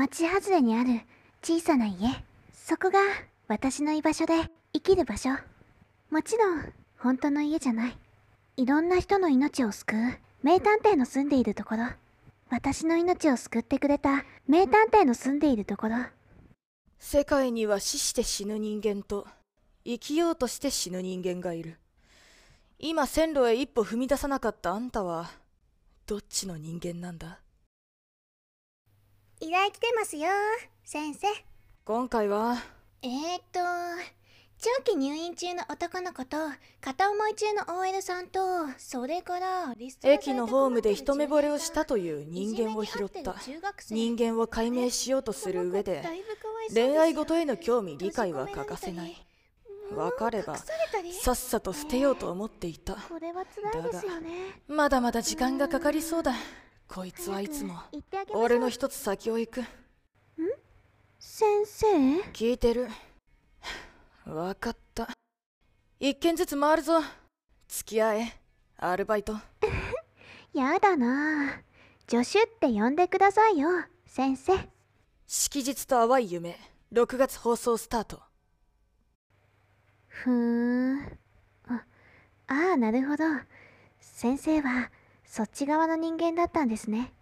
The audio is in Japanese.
町外れにある小さな家。そこが私の居場所で生きる場所。もちろん本当の家じゃない。いろんな人の命を救う名探偵の住んでいるところ。私の命を救ってくれた名探偵の住んでいるところ。 世界には死して死ぬ人間と生きようとして死ぬ人間がいる。今線路へ一歩踏み出さなかったあんたはどっちの人間なんだ？ 依頼来てますよ、先生。 今回は長期入院中の男の子と片思い中の OL さんと、それから駅のホームで一目惚れをしたという人間を拾った。人間を解明しようとする上で恋愛事への興味理解は欠かせない。分かればさっさと捨てようと思っていた。 これは辛いですよね。 まだまだ時間がかかりそうだ。こいつはいつも俺の一つ先を行く。 先生？ 聞いてる。わかった。一件ずつ回るぞ。付き合え、アルバイト。 やだな。助手って呼んでくださいよ、先生。 色日と淡い夢、6月放送スタート。 ああ、なるほど。先生はそっち側の人間だったんですね。